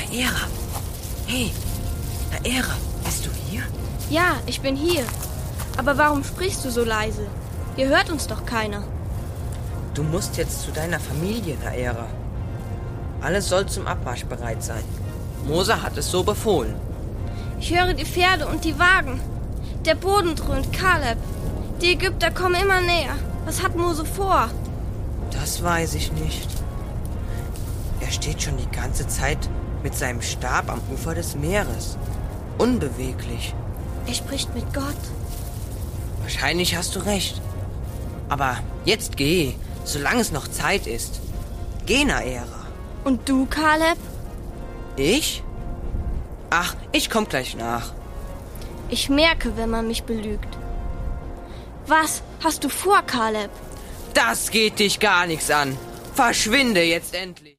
Naera. Hey, Naera, bist du hier? Ja, ich bin hier. Aber warum sprichst du so leise? Hier hört uns doch keiner. Du musst jetzt zu deiner Familie, Naera. Alles soll zum Abmarsch bereit sein. Mose hat es so befohlen. Ich höre die Pferde und die Wagen. Der Boden dröhnt, Kaleb. Die Ägypter kommen immer näher. Was hat Mose vor? Das weiß ich nicht. Er steht schon die ganze Zeit mit seinem Stab am Ufer des Meeres. Unbeweglich. Er spricht mit Gott. Wahrscheinlich hast du recht. Aber jetzt geh, solange es noch Zeit ist. Geh, Naera. Und du, Kaleb? Ich? Ach, ich komm gleich nach. Ich merke, wenn man mich belügt. Was hast du vor, Kaleb? Das geht dich gar nichts an. Verschwinde jetzt endlich.